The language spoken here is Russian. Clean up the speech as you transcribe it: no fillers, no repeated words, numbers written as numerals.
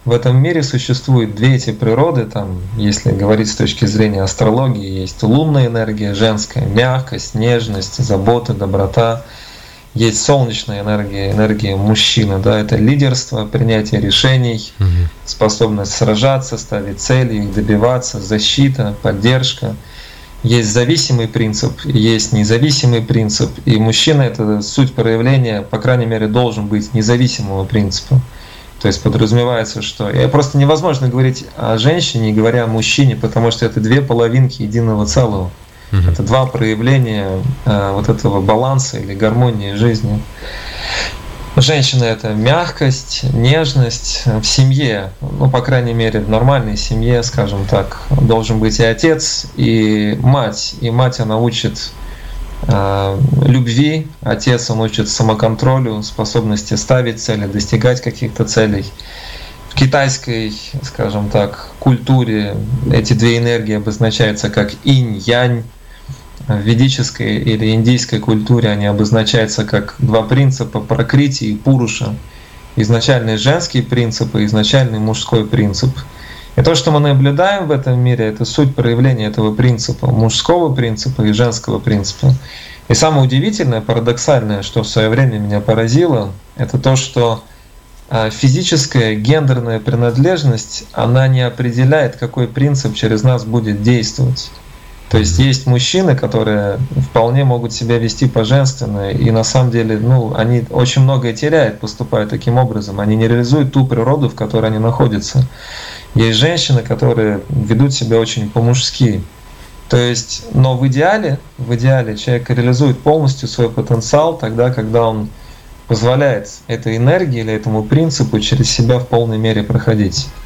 в этом мире существует две эти природы, там, если говорить с точки зрения астрологии, есть лунная энергия, женская, мягкость, нежность, забота, доброта. Есть солнечная энергия, энергия мужчины, да, это лидерство, принятие решений, способность сражаться, ставить цели, их добиваться, защита, поддержка. Есть зависимый принцип, есть независимый принцип, и мужчина — это суть проявления, по крайней мере, должен быть независимого принципа. То есть подразумевается, что просто невозможно говорить о женщине, не говоря о мужчине, потому что это две половинки единого целого. Это два проявления вот этого баланса или гармонии жизни. Женщина — это мягкость, нежность в семье, ну, по крайней мере, в нормальной семье, скажем так, должен быть и отец, и мать. И мать, она учит любви, отец, он учит самоконтролю, способности ставить цели, достигать каких-то целей. В китайской, скажем так, культуре эти две энергии обозначаются как инь-янь. В ведической или индийской культуре они обозначаются как два принципа — пракрити и пуруша. Изначальный женский принцип и изначальный мужской принцип. И то, что мы наблюдаем в этом мире, это суть проявления этого принципа, мужского принципа и женского принципа. И самое удивительное, парадоксальное, что в свое время меня поразило, это то, что физическая гендерная принадлежность, она не определяет, какой принцип через нас будет действовать. То есть есть мужчины, которые вполне могут себя вести по-женственно, и на самом деле, ну, они очень многое теряют, поступая таким образом. Они не реализуют ту природу, в которой они находятся. Есть женщины, которые ведут себя очень по-мужски. То есть, но в идеале человек реализует полностью свой потенциал тогда, когда он позволяет этой энергии или этому принципу через себя в полной мере проходить.